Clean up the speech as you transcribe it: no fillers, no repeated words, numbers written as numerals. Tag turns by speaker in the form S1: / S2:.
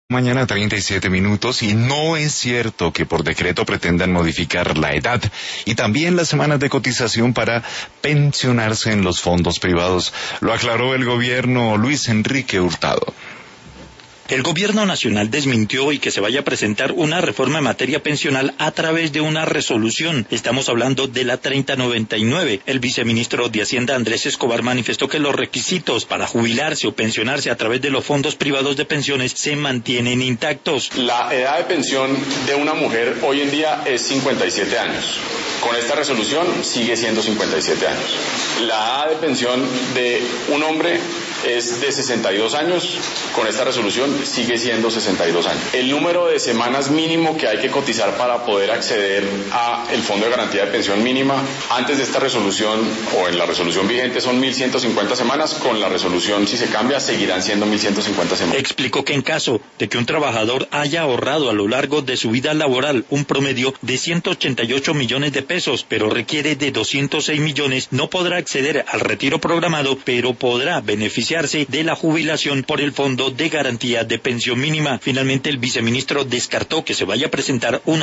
S1: Mañana 37 minutos y no es cierto que por decreto pretendan modificar la edad y también las semanas de cotización para pensionarse en los fondos privados. Lo aclaró el gobierno Luis Enrique Hurtado.
S2: El gobierno nacional desmintió hoy que se vaya a presentar una reforma en materia pensional a través de una resolución. Estamos hablando de la 3099. El viceministro de Hacienda Andrés Escobar manifestó que los requisitos para jubilarse o pensionarse a través de los fondos privados de pensiones se mantienen intactos.
S3: La edad de pensión de una mujer hoy en día es 57 años. Con esta resolución sigue siendo 57 años. La edad de pensión de un hombre es de 62 años. Con esta resolución sigue siendo 62 años. El número de semanas mínimo que hay que cotizar para poder acceder a el Fondo de Garantía de Pensión Mínima antes de esta resolución o en la resolución vigente son 1.150 semanas. Con la resolución, si se cambia, seguirán siendo 1.150 semanas.
S2: Explicó que en caso de que un trabajador haya ahorrado a lo largo de su vida laboral un promedio de 188 millones de pesos, pero requiere de 206 millones, no podrá acceder al retiro programado, pero podrá beneficiarse de la jubilación por el Fondo de Garantía de Pensión Mínima. Finalmente, el viceministro descartó que se vaya a presentar una